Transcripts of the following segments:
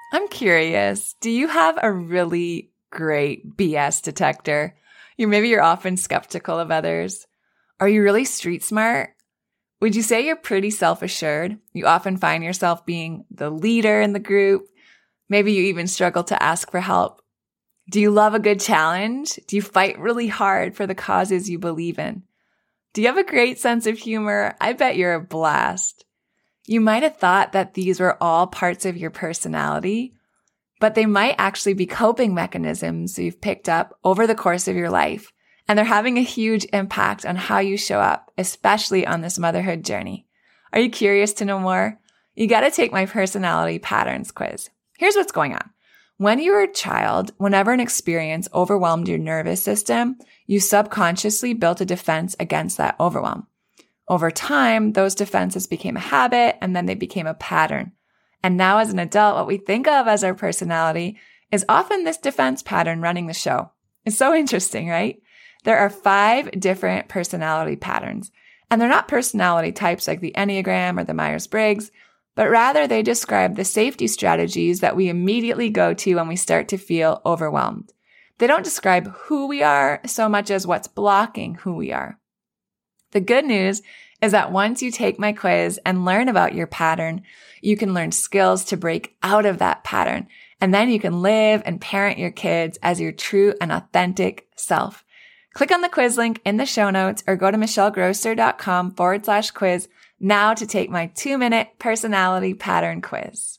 I'm curious, do you have a really great BS detector? Maybe you're often skeptical of others. Are you really street smart? Would you say you're pretty self-assured? You often find yourself being the leader in the group. Maybe you even struggle to ask for help. Do you love a good challenge? Do you fight really hard for the causes you believe in? Do you have a great sense of humor? I bet you're a blast. You might have thought that these were all parts of your personality, but they might actually be coping mechanisms you've picked up over the course of your life, and they're having a huge impact on how you show up, especially on this motherhood journey. Are you curious to know more? You got to take my personality patterns quiz. Here's what's going on. When you were a child, whenever an experience overwhelmed your nervous system, you subconsciously built a defense against that overwhelm. Over time, those defenses became a habit, and then they became a pattern. And now as an adult, what we think of as our personality is often this defense pattern running the show. It's so interesting, right? There are 5 different personality patterns, and they're not personality types like the Enneagram or the Myers-Briggs, but rather they describe the safety strategies that we immediately go to when we start to feel overwhelmed. They don't describe who we are so much as what's blocking who we are. The good news is that once you take my quiz and learn about your pattern, you can learn skills to break out of that pattern. And then you can live and parent your kids as your true and authentic self. Click on the quiz link in the show notes or go to michellegrosser.com/quiz now to take my 2-minute personality pattern quiz.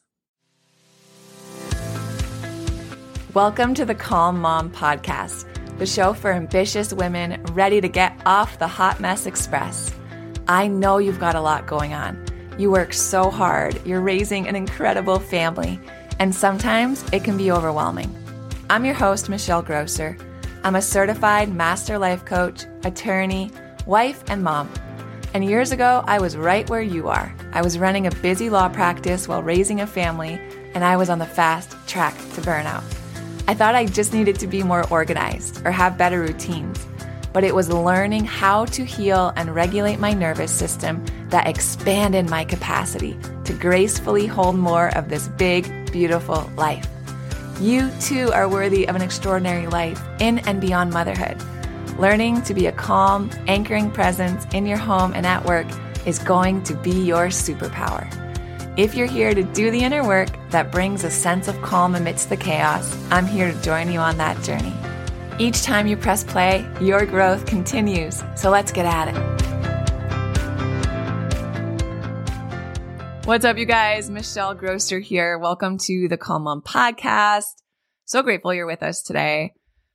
Welcome to the Calm Mom Podcast, the show for ambitious women ready to get off the hot mess express. I know you've got a lot going on. You work so hard, you're raising an incredible family, and sometimes it can be overwhelming. I'm your host, Michelle Grosser. I'm a certified master life coach, attorney, wife, and mom. And years ago, I was right where you are. I was running a busy law practice while raising a family, and I was on the fast track to burnout. I thought I just needed to be more organized or have better routines, but it was learning how to heal and regulate my nervous system that expanded my capacity to gracefully hold more of this big, beautiful life. You too are worthy of an extraordinary life in and beyond motherhood. Learning to be a calm, anchoring presence in your home and at work is going to be your superpower. If you're here to do the inner work that brings a sense of calm amidst the chaos, I'm here to join you on that journey. Each time you press play, your growth continues. So let's get at it. What's up, you guys? Michelle Grosser here. Welcome to the Calm Mom Podcast. So grateful you're with us today.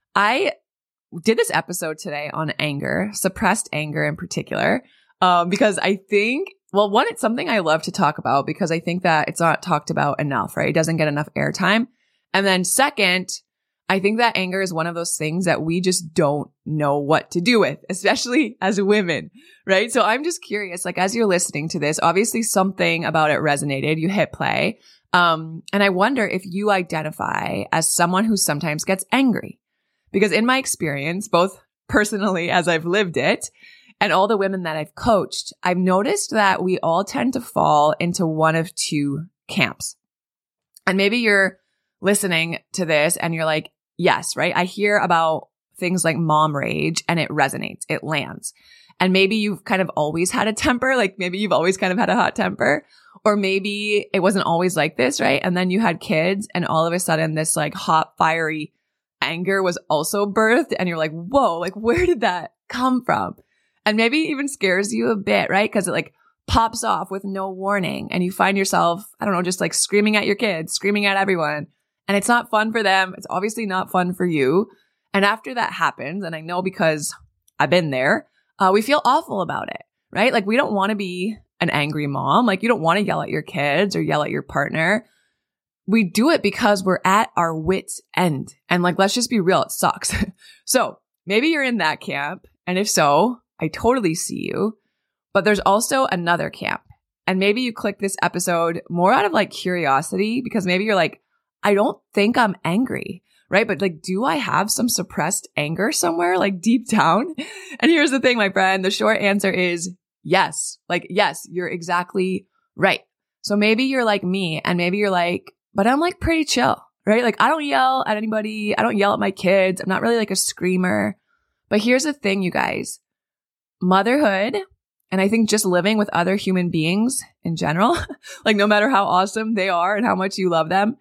I did this episode today on anger, suppressed anger in particular, because I think, well, one, it's something I love to talk about because I think that it's not talked about enough, right? It doesn't get enough airtime. And then second, I think that anger is one of those things that we just don't know what to do with, especially as women, right? So I'm just curious, like, as you're listening to this, obviously something about it resonated. You hit play. And I wonder if you identify as someone who sometimes gets angry. Because in my experience, both personally as I've lived it and all the women that I've coached, I've noticed that we all tend to fall into one of 2 camps. And maybe you're listening to this and you're like, yes, right? I hear about things like mom rage and it resonates, it lands. And maybe you've kind of always had a temper, like maybe you've always kind of had a hot temper, or maybe it wasn't always like this, right? And then you had kids and all of a sudden this like hot, fiery anger was also birthed and you're like, whoa, like where did that come from? And maybe it even scares you a bit, right? Because it like pops off with no warning and you find yourself, I don't know, just like screaming at your kids, screaming at everyone. And it's not fun for them. It's obviously not fun for you. And after that happens, and I know because I've been there, we feel awful about it, right? Like we don't want to be an angry mom. Like you don't want to yell at your kids or yell at your partner. We do it because we're at our wit's end. And like, let's just be real, it sucks. So maybe you're in that camp. And if so, I totally see you. But there's also another camp. And maybe you click this episode more out of like curiosity because maybe you're like, I don't think I'm angry, right? But like, do I have some suppressed anger somewhere like deep down? And here's the thing, my friend, the short answer is yes. Like, yes, you're exactly right. So maybe you're like me and maybe you're like, but I'm like pretty chill, right? Like I don't yell at anybody. I don't yell at my kids. I'm not really like a screamer. But here's the thing, you guys. Motherhood, and I think just living with other human beings in general, like no matter how awesome they are and how much you love them,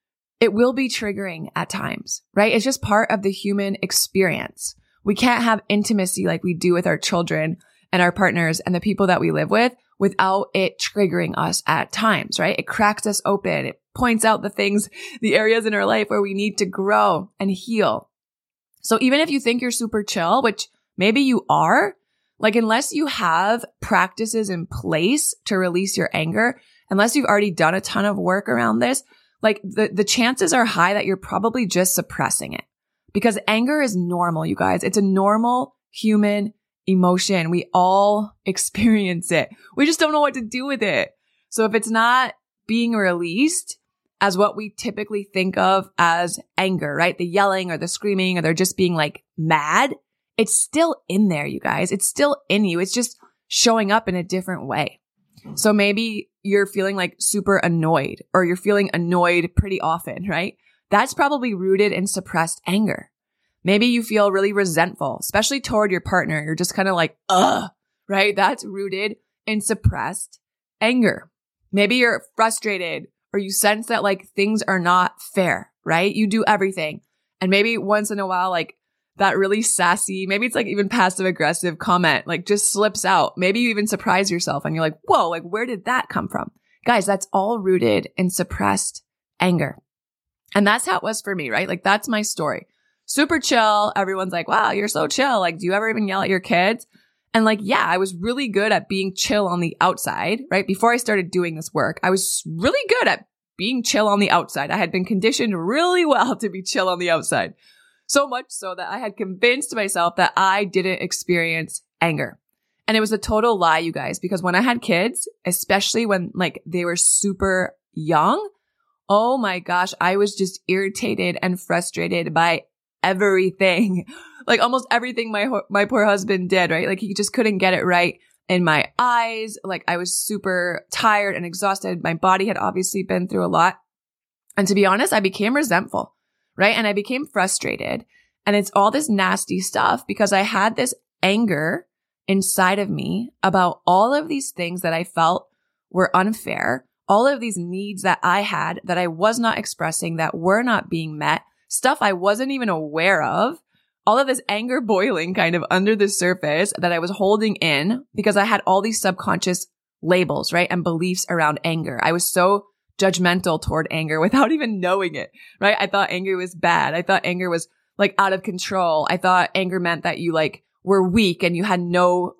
it will be triggering at times, right? It's just part of the human experience. We can't have intimacy like we do with our children and our partners and the people that we live with without it triggering us at times, right? It cracks us open. It points out the things, the areas in our life where we need to grow and heal. So even if you think you're super chill, which maybe you are, like unless you have practices in place to release your anger, unless you've already done a ton of work around this, like the chances are high that you're probably just suppressing it. Because anger is normal, you guys. It's a normal human emotion. We all experience it. We just don't know what to do with it. So if it's not being released as what we typically think of as anger, right? The yelling or the screaming, or they're just being like mad, it's still in there, you guys. It's still in you. It's just showing up in a different way. So maybe you're feeling like super annoyed, or you're feeling annoyed pretty often, right? That's probably rooted in suppressed anger. Maybe you feel really resentful, especially toward your partner. You're just kind of like, ugh, right? That's rooted in suppressed anger. Maybe you're frustrated, or you sense that like things are not fair, right? You do everything. And maybe once in a while, like that really sassy, maybe it's like even passive aggressive comment, like just slips out. Maybe you even surprise yourself and you're like, whoa, like where did that come from? Guys, that's all rooted in suppressed anger. And that's how it was for me, right? Like that's my story. Super chill. Everyone's like, wow, you're so chill. Like, do you ever even yell at your kids? And like, yeah, I was really good at being chill on the outside, right? Before I started doing this work, I was really good at being chill on the outside. I had been conditioned really well to be chill on the outside. So much so that I had convinced myself that I didn't experience anger. And it was a total lie, you guys, because when I had kids, especially when like they were super young, oh my gosh, I was just irritated and frustrated by everything. Like almost everything my poor husband did, right? Like he just couldn't get it right in my eyes. Like I was super tired and exhausted. My body had obviously been through a lot. And to be honest, I became resentful, right? And I became frustrated. And it's all this nasty stuff because I had this anger inside of me about all of these things that I felt were unfair, all of these needs that I had that I was not expressing, that were not being met, stuff I wasn't even aware of. All of this anger boiling kind of under the surface that I was holding in because I had all these subconscious labels, right? And beliefs around anger. I was so judgmental toward anger without even knowing it, right? I thought anger was bad. I thought anger was like out of control. I thought anger meant that you like were weak and you had no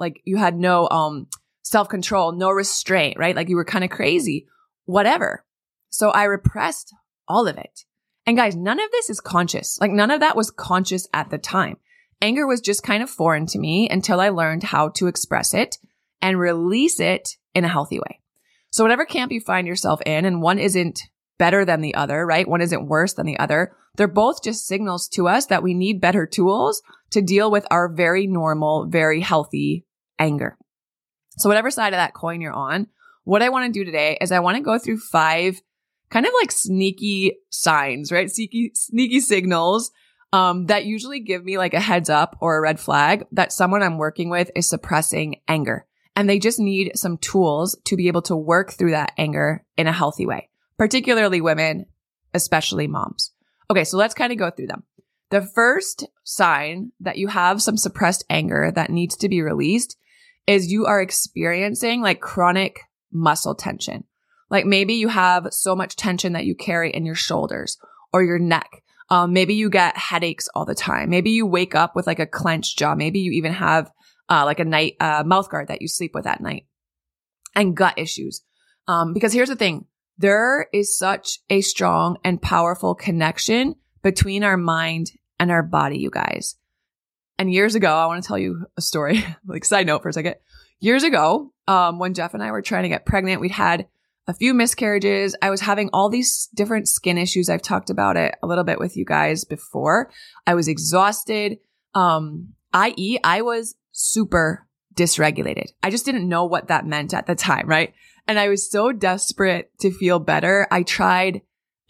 self-control, no restraint, right? Like you were kind of crazy, whatever. So I repressed all of it. And guys, none of this is conscious. Like none of that was conscious at the time. Anger was just kind of foreign to me until I learned how to express it and release it in a healthy way. So whatever camp you find yourself in, and one isn't better than the other, right? One isn't worse than the other. They're both just signals to us that we need better tools to deal with our very normal, very healthy anger. So whatever side of that coin you're on, what I want to do today is I want to go through 5 kind of like sneaky signs, right? Sneaky signals that usually give me like a heads up or a red flag that someone I'm working with is suppressing anger. And they just need some tools to be able to work through that anger in a healthy way, particularly women, especially moms. Okay, so let's kind of go through them. The first sign that you have some suppressed anger that needs to be released is you are experiencing like chronic muscle tension. Like maybe you have so much tension that you carry in your shoulders or your neck. Maybe you get headaches all the time. Maybe you wake up with like a clenched jaw. Maybe you even have like a night mouth guard that you sleep with at night, and gut issues. Because here's the thing. There is such a strong and powerful connection between our mind and our body, you guys. And years ago, I want to tell you a story, like side note for a second. Years ago, when Jeff and I were trying to get pregnant, we'd had a few miscarriages. I was having all these different skin issues. I've talked about it a little bit with you guys before. I was exhausted. I.e., I was super dysregulated. I just didn't know what that meant at the time, right? And I was so desperate to feel better. I tried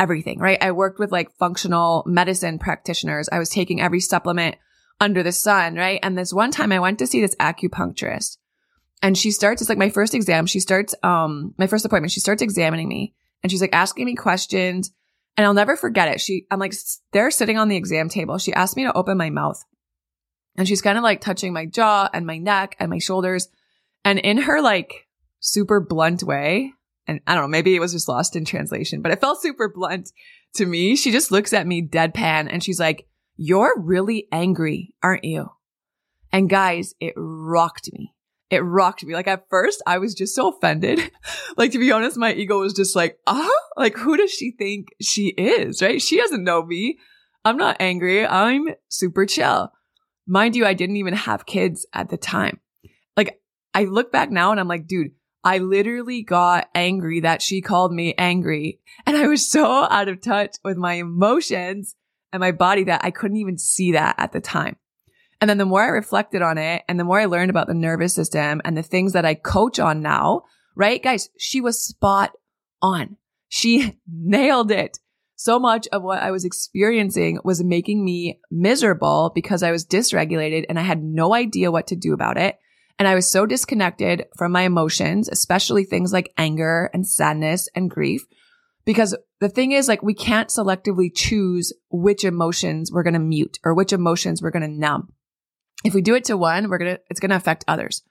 everything, right? I worked with like functional medicine practitioners. I was taking every supplement under the sun, right? And this one time I went to see this acupuncturist, and she starts, it's like my first exam. She starts, my first appointment, she starts examining me, and she's like asking me questions, and I'll never forget it. I'm like, they're sitting on the exam table. She asked me to open my mouth, and she's kind of like touching my jaw and my neck and my shoulders. And in her like super blunt way, and I don't know, maybe it was just lost in translation, but it felt super blunt to me. She just looks at me deadpan and she's like, "You're really angry, aren't you?" And guys, it rocked me. It rocked me. Like at first I was just so offended. Like, to be honest, my ego was just like, like who does she think she is, right? She doesn't know me. I'm not angry. I'm super chill. Mind you, I didn't even have kids at the time. Like, I look back now and I'm like, dude, I literally got angry that she called me angry. And I was so out of touch with my emotions and my body that I couldn't even see that at the time. And then the more I reflected on it and the more I learned about the nervous system and the things that I coach on now, right, guys, she was spot on. She nailed it. So much of what I was experiencing was making me miserable because I was dysregulated and I had no idea what to do about it. And I was so disconnected from my emotions, especially things like anger and sadness and grief. Because the thing is, like, we can't selectively choose which emotions we're going to mute or which emotions we're going to numb. If we do it to one, it's going to affect others.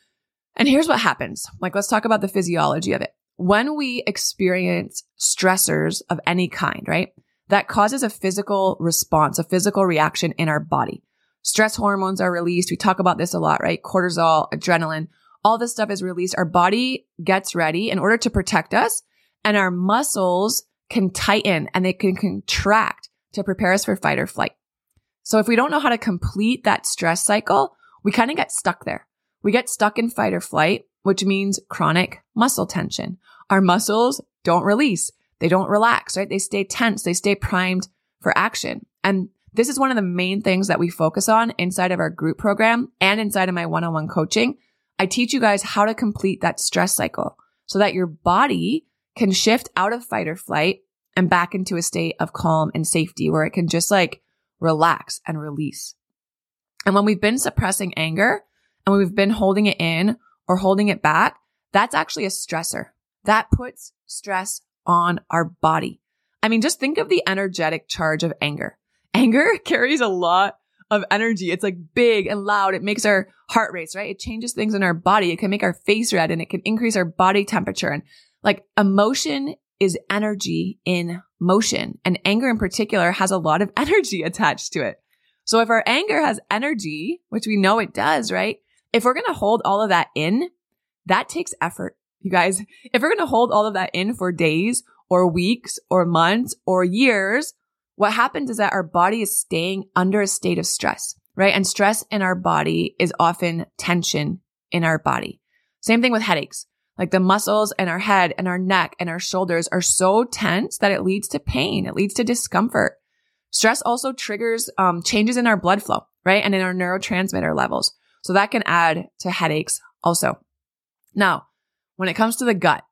And here's what happens. Like, let's talk about the physiology of it. When we experience stressors of any kind, right, that causes a physical response, a physical reaction in our body. Stress hormones are released. We talk about this a lot, right? Cortisol, adrenaline, all this stuff is released. Our body gets ready in order to protect us, and our muscles can tighten and they can contract to prepare us for fight or flight. So if we don't know how to complete that stress cycle, we kind of get stuck there. We get stuck in fight or flight, which means chronic muscle tension. Our muscles don't release. They don't relax, right? They stay tense. They stay primed for action. And this is one of the main things that we focus on inside of our group program and inside of my one-on-one coaching. I teach you guys how to complete that stress cycle so that your body can shift out of fight or flight and back into a state of calm and safety where it can just like relax and release. And when we've been suppressing anger and when we've been holding it in or holding it back, that's actually a stressor. That puts stress on our body. I mean, just think of the energetic charge of anger. Anger carries a lot of energy. It's like big and loud. It makes our heart race, right? It changes things in our body. It can make our face red and it can increase our body temperature. And like, emotion is energy in motion. And anger in particular has a lot of energy attached to it. So if our anger has energy, which we know it does, right? If we're going to hold all of that in, that takes effort, you guys. If we're going to hold all of that in for days or weeks or months or years, what happens is that our body is staying under a state of stress, right? And stress in our body is often tension in our body. Same thing with headaches. Like, the muscles in our head and our neck and our shoulders are so tense that it leads to pain. It leads to discomfort. Stress also triggers changes in our blood flow, right? And in our neurotransmitter levels. So that can add to headaches also. Now, when it comes to the gut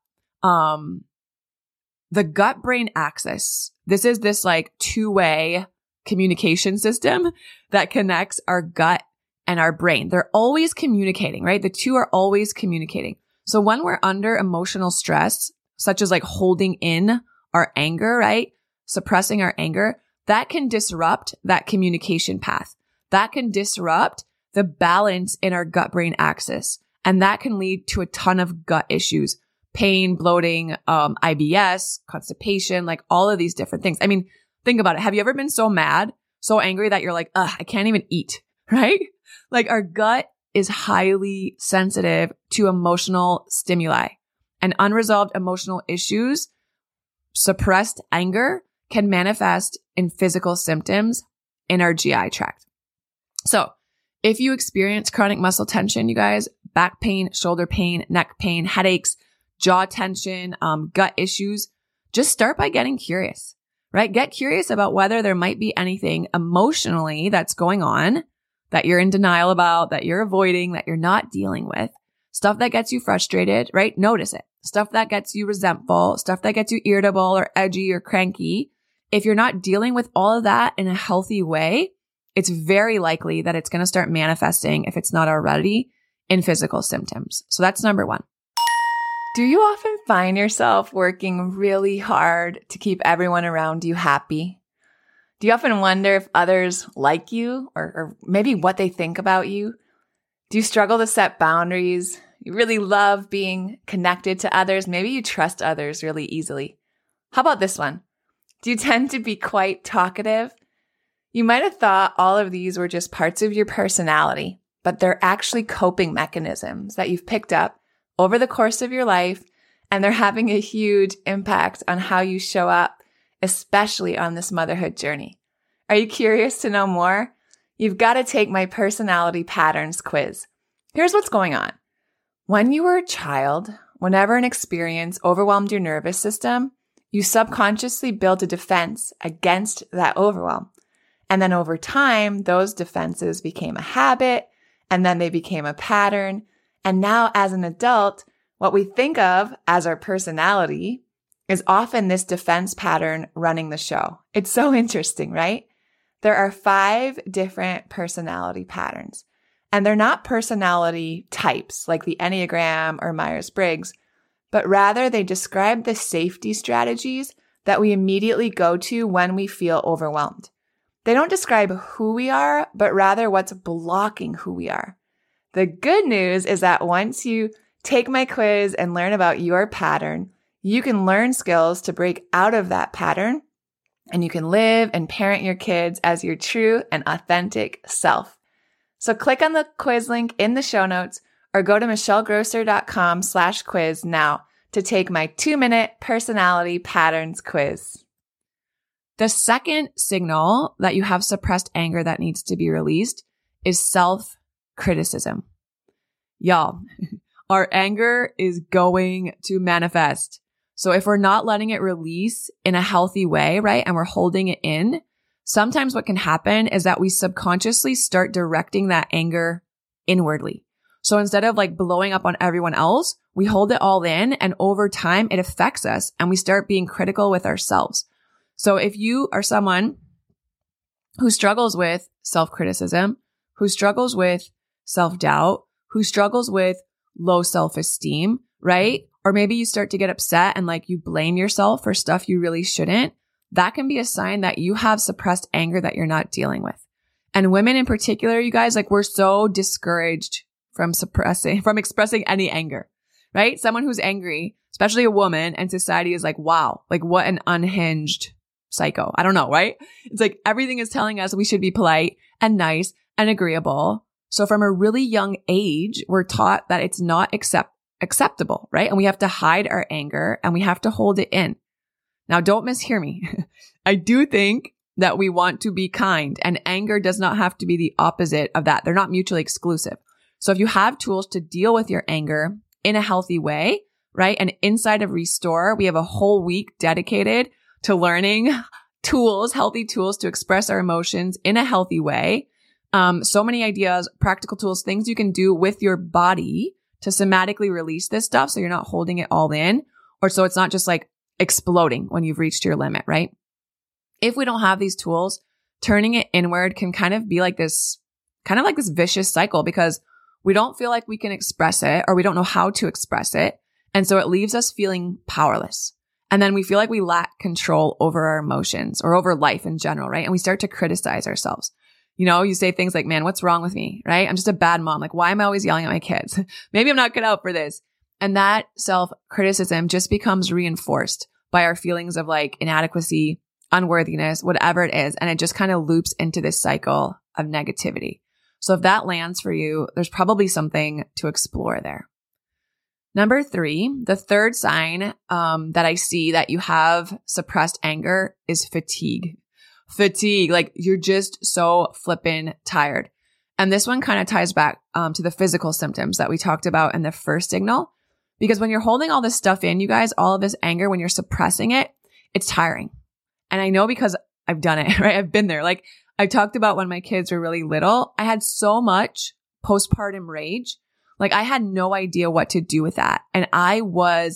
gut-brain axis, this is this like two-way communication system that connects our gut and our brain. They're always communicating, right? The two are always communicating. So when we're under emotional stress, such as like holding in our anger, right? Suppressing our anger, that can disrupt that communication path. That can disrupt the balance in our gut-brain axis. And that can lead to a ton of gut issues, pain, bloating, IBS, constipation, like all of these different things. I mean, think about it. Have you ever been so mad, so angry that you're like, I can't even eat, right? Like, our gut is highly sensitive to emotional stimuli, and unresolved emotional issues, suppressed anger can manifest in physical symptoms in our GI tract. So if you experience chronic muscle tension, you guys, back pain, shoulder pain, neck pain, headaches, jaw tension, gut issues, just start by getting curious, right? Get curious about whether there might be anything emotionally that's going on that you're in denial about, that you're avoiding, that you're not dealing with, stuff that gets you frustrated, right? Notice it. stuff that gets you resentful, stuff that gets you irritable or edgy or cranky, if you're not dealing with all of that in a healthy way, it's very likely that it's going to start manifesting, if it's not already, in physical symptoms. So that's number one. Do you often find yourself working really hard to keep everyone around you happy? Do you often wonder if others like you or maybe what they think about you? Do you struggle to set boundaries? You really love being connected to others. Maybe you trust others really easily. How about this one? Do you tend to be quite talkative? You might have thought all of these were just parts of your personality, but they're actually coping mechanisms that you've picked up over the course of your life, and they're having a huge impact on how you show up, especially on this motherhood journey. Are you curious to know more? You've got to take my personality patterns quiz. Here's what's going on. When you were a child, whenever an experience overwhelmed your nervous system, you subconsciously built a defense against that overwhelm. And then over time, those defenses became a habit, and then they became a pattern. And now as an adult, what we think of as our personality is often this defense pattern running the show. It's so interesting, right? There are 5 different personality patterns, and they're not personality types like the Enneagram or Myers-Briggs, but rather they describe the safety strategies that we immediately go to when we feel overwhelmed. They don't describe who we are, but rather what's blocking who we are. The good news is that once you take my quiz and learn about your pattern, you can learn skills to break out of that pattern, and you can live and parent your kids as your true and authentic self. So click on the quiz link in the show notes or go to michellegrosser.com/quiz now to take my 2-minute personality patterns quiz. The second signal that you have suppressed anger that needs to be released is self-criticism. Y'all, our anger is going to manifest. So if we're not letting it release in a healthy way, right, and we're holding it in, sometimes what can happen is that we subconsciously start directing that anger inwardly. So instead of like blowing up on everyone else, we hold it all in, and over time it affects us and we start being critical with ourselves. So if you are someone who struggles with self-criticism, who struggles with self-doubt, who struggles with low self-esteem, right? Or maybe you start to get upset and like you blame yourself for stuff you really shouldn't. That can be a sign that you have suppressed anger that you're not dealing with. And women in particular, you guys, like we're so discouraged from expressing any anger, right? Someone who's angry, especially a woman, and society is like, wow, like what an unhinged psycho. I don't know, right? It's like everything is telling us we should be polite and nice and agreeable. So from a really young age, we're taught that it's not acceptable, right? And we have to hide our anger and we have to hold it in. Now, don't mishear me. I do think that we want to be kind, and anger does not have to be the opposite of that. They're not mutually exclusive. So if you have tools to deal with your anger in a healthy way, right? And inside of Restore, we have a whole week dedicated to learning tools, healthy tools to express our emotions in a healthy way. So many ideas, practical tools, things you can do with your body to somatically release this stuff so you're not holding it all in, or so it's not just like exploding when you've reached your limit, right? If we don't have these tools, turning it inward can kind of be like this vicious cycle because we don't feel like we can express it, or we don't know how to express it. And so it leaves us feeling powerless. And then we feel like we lack control over our emotions or over life in general, right? And we start to criticize ourselves. You know, you say things like, man, what's wrong with me, right? I'm just a bad mom. Like, why am I always yelling at my kids? Maybe I'm not cut out for this. And that self-criticism just becomes reinforced by our feelings of like inadequacy, unworthiness, whatever it is. And it just kind of loops into this cycle of negativity. So if that lands for you, there's probably something to explore there. Number 3, the third sign that I see that you have suppressed anger is fatigue. Fatigue, like you're just so flippin' tired. And this one kind of ties back to the physical symptoms that we talked about in the first signal. Because when you're holding all this stuff in, you guys, all of this anger, when you're suppressing it, it's tiring. And I know because I've done it, right? I've been there. Like I talked about when my kids were really little, I had so much postpartum rage. Like I had no idea what to do with that. And I was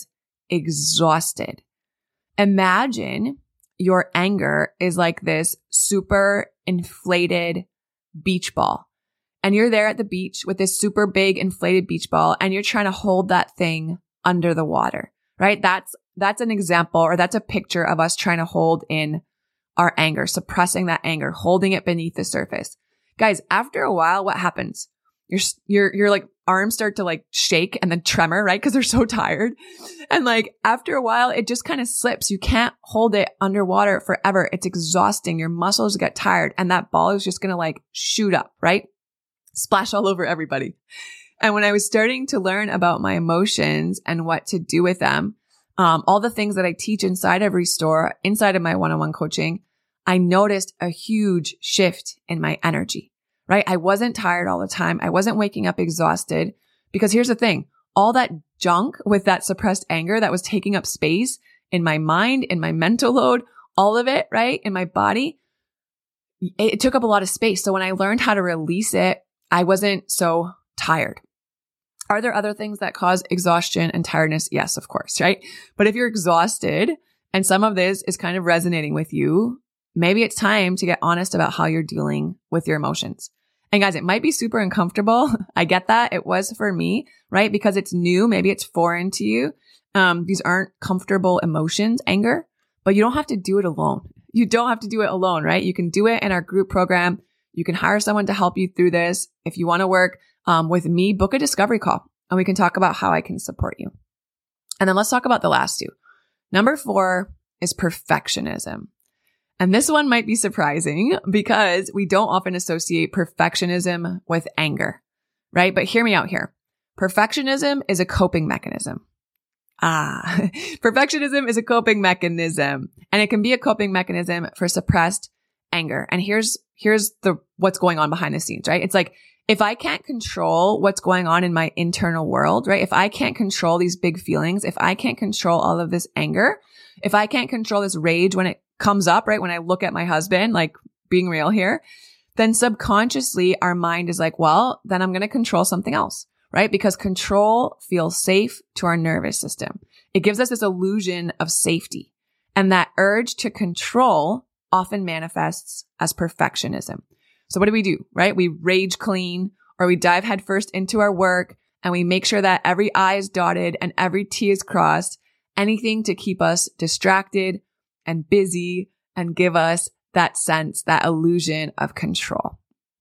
exhausted. Imagine your anger is like this super inflated beach ball. And you're there at the beach with this super big inflated beach ball and you're trying to hold that thing under the water, right? That's an example, or that's a picture of us trying to hold in our anger, suppressing that anger, holding it beneath the surface. Guys, after a while, what happens? Your like arms start to like shake and then tremor, right? Because they're so tired. And like after a while, it just kind of slips. You can't hold it underwater forever. It's exhausting. Your muscles get tired and that ball is just going to like shoot up, right? Splash all over everybody. And when I was starting to learn about my emotions and what to do with them, all the things that I teach inside of Restore, inside of my one-on-one coaching, I noticed a huge shift in my energy, right? I wasn't tired all the time. I wasn't waking up exhausted because here's the thing, all that junk with that suppressed anger that was taking up space in my mind, in my mental load, all of it, right? In my body, it took up a lot of space. So when I learned how to release it, I wasn't so tired. Are there other things that cause exhaustion and tiredness? Yes, of course, right? But if you're exhausted and some of this is kind of resonating with you, maybe it's time to get honest about how you're dealing with your emotions. And guys, it might be super uncomfortable. I get that. It was for me, right? Because it's new. Maybe it's foreign to you. These aren't comfortable emotions, anger, but you don't have to do it alone. You don't have to do it alone, right? You can do it in our group program. You can hire someone to help you through this. If you want to work with me, book a discovery call and we can talk about how I can support you. And then let's talk about the last two. Number 4 is perfectionism. And this one might be surprising because we don't often associate perfectionism with anger, right? But hear me out here. Perfectionism is a coping mechanism. Perfectionism is a coping mechanism, and it can be a coping mechanism for suppressed anger. And here's what's going on behind the scenes, right? It's like, if I can't control what's going on in my internal world, right? If I can't control these big feelings, if I can't control all of this anger, if I can't control this rage when it comes up, right? When I look at my husband, like being real here, then subconsciously our mind is like, well, then I'm going to control something else, right? Because control feels safe to our nervous system. It gives us this illusion of safety. And that urge to control often manifests as perfectionism. So what do, right? We rage clean, or we dive headfirst into our work and we make sure that every I is dotted and every T is crossed, anything to keep us distracted and busy and give us that sense, that illusion of control.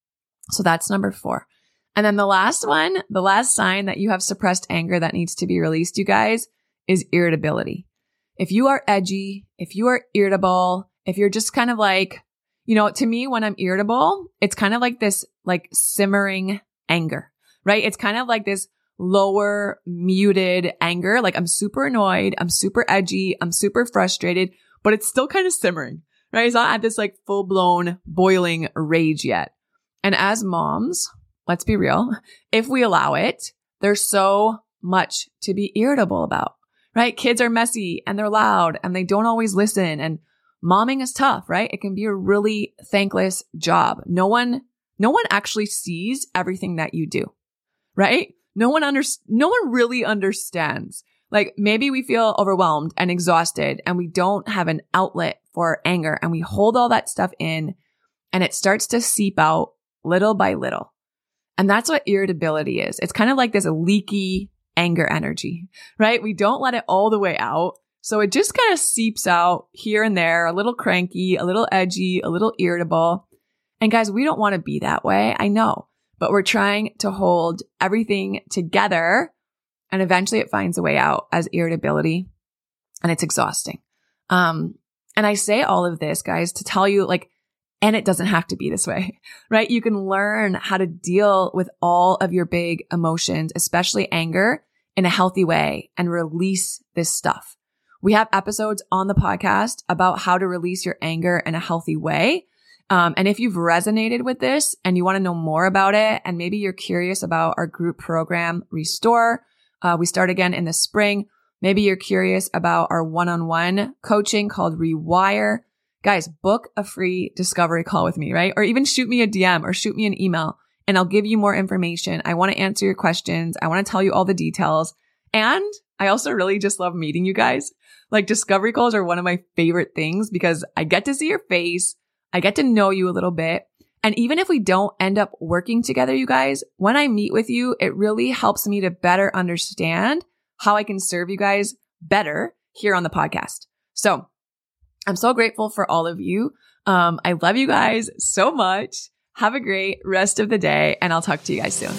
So that's number 4. And then the last one, the last sign that you have suppressed anger that needs to be released, you guys, is irritability. If you are edgy, if you are irritable, if you're just kind of like, to me, when I'm irritable, it's kind of like this like simmering anger, right? It's kind of like this lower muted anger. Like I'm super annoyed. I'm super edgy. I'm super frustrated, but it's still kind of simmering, right? It's not at this like full blown boiling rage yet. And as moms, let's be real, if we allow it, there's so much to be irritable about, right? Kids are messy and they're loud and they don't always listen, and momming is tough, right? It can be a really thankless job. No one actually sees everything that you do, right? No one really understands. Like maybe we feel overwhelmed and exhausted and we don't have an outlet for anger and we hold all that stuff in and it starts to seep out little by little. And that's what irritability is. It's kind of like this leaky anger energy, right? We don't let it all the way out. So it just kind of seeps out here and there, a little cranky, a little edgy, a little irritable. And guys, we don't want to be that way. I know, but we're trying to hold everything together and eventually it finds a way out as irritability and it's exhausting. And I say all of this, guys, to tell you and it doesn't have to be this way, right? You can learn how to deal with all of your big emotions, especially anger, in a healthy way and release this stuff. We have episodes on the podcast about how to release your anger in a healthy way. And if you've resonated with this and you want to know more about it, and maybe you're curious about our group program, Restore, we start again in the spring. Maybe you're curious about our one-on-one coaching called Rewire. Guys, book a free discovery call with me, right? Or even shoot me a DM or shoot me an email and I'll give you more information. I want to answer your questions. I want to tell you all the details. And I also really just love meeting you guys. Like discovery calls are one of my favorite things because I get to see your face. I get to know you a little bit. And even if we don't end up working together, you guys, when I meet with you, it really helps me to better understand how I can serve you guys better here on the podcast. So I'm so grateful for all of you. I love you guys so much. Have a great rest of the day, and I'll talk to you guys soon.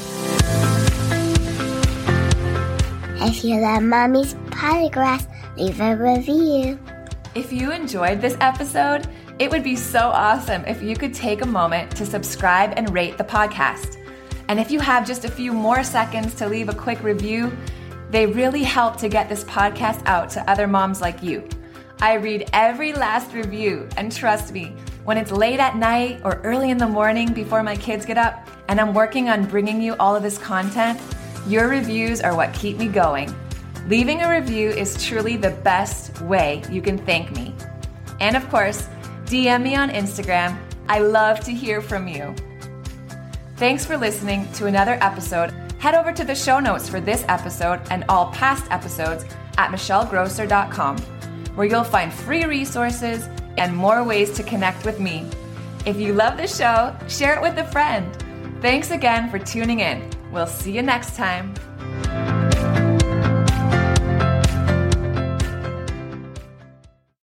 If you love Mommy's Polygraphs, leave a review. If you enjoyed this episode, it would be so awesome if you could take a moment to subscribe and rate the podcast. And if you have just a few more seconds to leave a quick review, they really help to get this podcast out to other moms like you. I read every last review, and trust me, when it's late at night or early in the morning before my kids get up and I'm working on bringing you all of this content, your reviews are what keep me going. Leaving a review is truly the best way you can thank me. And of course, DM me on Instagram. I love to hear from you. Thanks for listening to another episode. Head over to the show notes for this episode and all past episodes at michellegrosser.com, where you'll find free resources and more ways to connect with me. If you love the show, share it with a friend. Thanks again for tuning in. We'll see you next time.